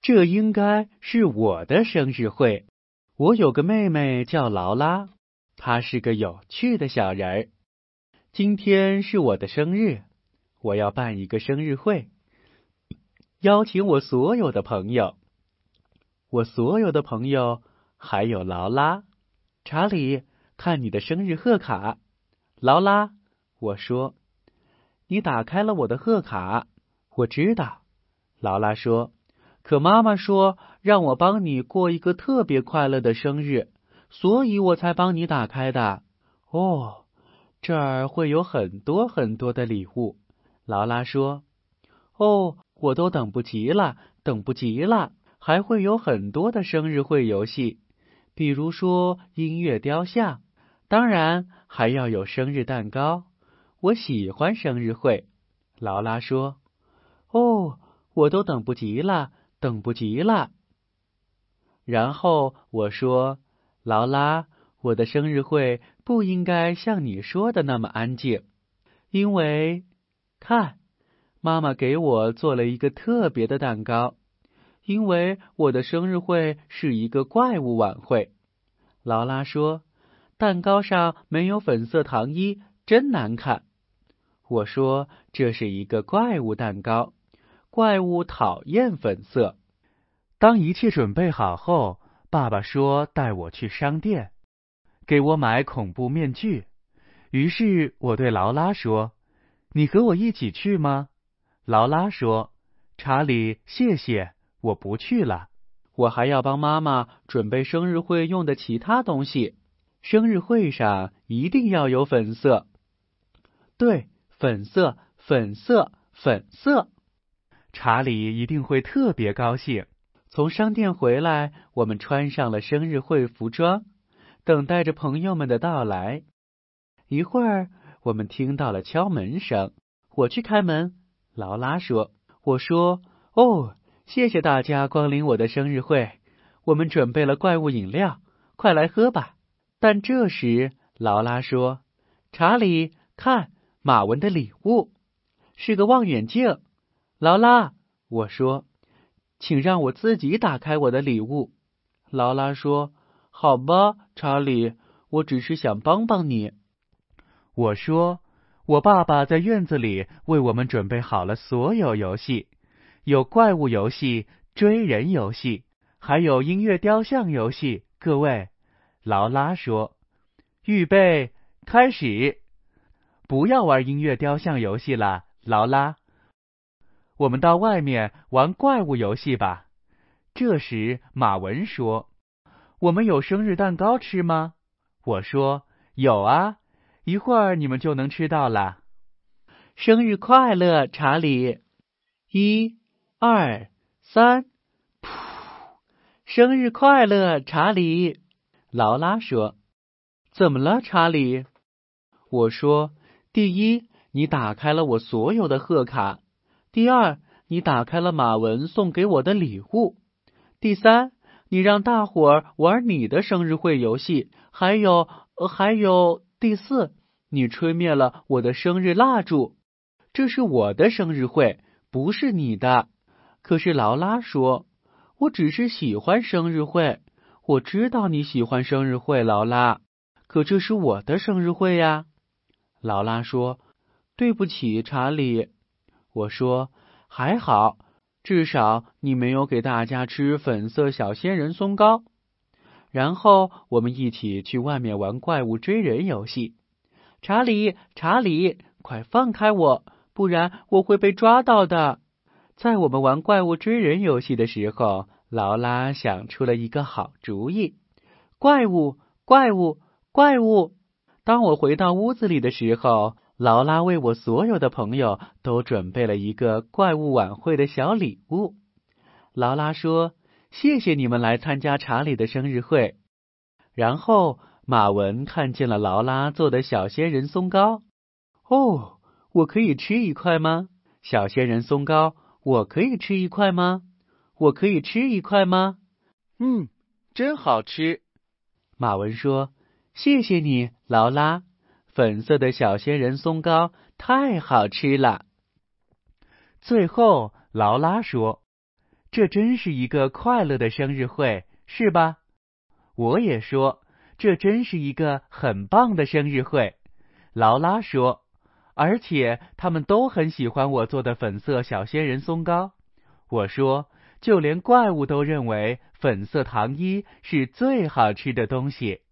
这应该是我的生日会。我有个妹妹叫劳拉，她是个有趣的小人儿。今天是我的生日，我要办一个生日会，邀请我所有的朋友。我所有的朋友还有劳拉。查理，看你的生日贺卡。劳拉，我说，你打开了我的贺卡。我知道。劳拉说，可妈妈说让我帮你过一个特别快乐的生日，所以我才帮你打开的。哦，这儿会有很多很多的礼物。劳拉说，哦，我都等不及了，等不及了。还会有很多的生日会游戏，比如说音乐雕像，当然还要有生日蛋糕。我喜欢生日会。劳拉说，哦，我都等不及了，等不及了。然后我说，劳拉，我的生日会不应该像你说的那么安静，因为，看，妈妈给我做了一个特别的蛋糕，因为我的生日会是一个怪物晚会。劳拉说，蛋糕上没有粉色糖衣，真难看。我说，这是一个怪物蛋糕，怪物讨厌粉色。当一切准备好后，爸爸说带我去商店，给我买恐怖面具。于是我对劳拉说，你和我一起去吗？劳拉说，查理，谢谢，我不去了。我还要帮妈妈准备生日会用的其他东西。生日会上一定要有粉色。对，粉色，粉色，粉色。查理一定会特别高兴。从商店回来，我们穿上了生日会服装，等待着朋友们的到来。一会儿，我们听到了敲门声。我去开门。劳拉说，我说，哦，谢谢大家光临我的生日会，我们准备了怪物饮料，快来喝吧。但这时，劳拉说，查理，看，马文的礼物，是个望远镜。劳拉，我说，请让我自己打开我的礼物。劳拉说，好吧，查理，我只是想帮帮你。我说，我爸爸在院子里为我们准备好了所有游戏，有怪物游戏、追人游戏，还有音乐雕像游戏。各位，劳拉说，预备，开始。不要玩音乐雕像游戏了，劳拉。我们到外面玩怪物游戏吧。这时马文说，我们有生日蛋糕吃吗？我说，有啊，一会儿你们就能吃到了。生日快乐，查理！一、二、三，噗！生日快乐，查理！劳拉说，怎么了，查理？我说，第一，你打开了我所有的贺卡；第二，你打开了马文送给我的礼物；第三，你让大伙儿玩你的生日会游戏；还有，第四，你吹灭了我的生日蜡烛。这是我的生日会，不是你的。可是劳拉说，我只是喜欢生日会。我知道你喜欢生日会，劳拉，可这是我的生日会呀。劳拉说，对不起，查理。我说，还好，至少你没有给大家吃粉色小仙人松糕。然后我们一起去外面玩怪物追人游戏。查理，查理，快放开我，不然我会被抓到的。在我们玩怪物追人游戏的时候，劳拉想出了一个好主意。怪物，怪物，怪物！当我回到屋子里的时候，劳拉为我所有的朋友都准备了一个怪物晚会的小礼物。劳拉说，谢谢你们来参加查理的生日会。然后马文看见了劳拉做的小仙人松糕。哦，我可以吃一块吗？小仙人松糕，我可以吃一块吗？我可以吃一块吗？真好吃。马文说，谢谢你，劳拉。粉色的小仙人松糕太好吃了。最后，劳拉说， 这真是一个快乐的生日会，是吧？我也说，这真是一个很棒的生日会。劳拉说，而且他们都很喜欢我做的粉色小仙人松糕。我说，就连怪物都认为粉色糖衣是最好吃的东西。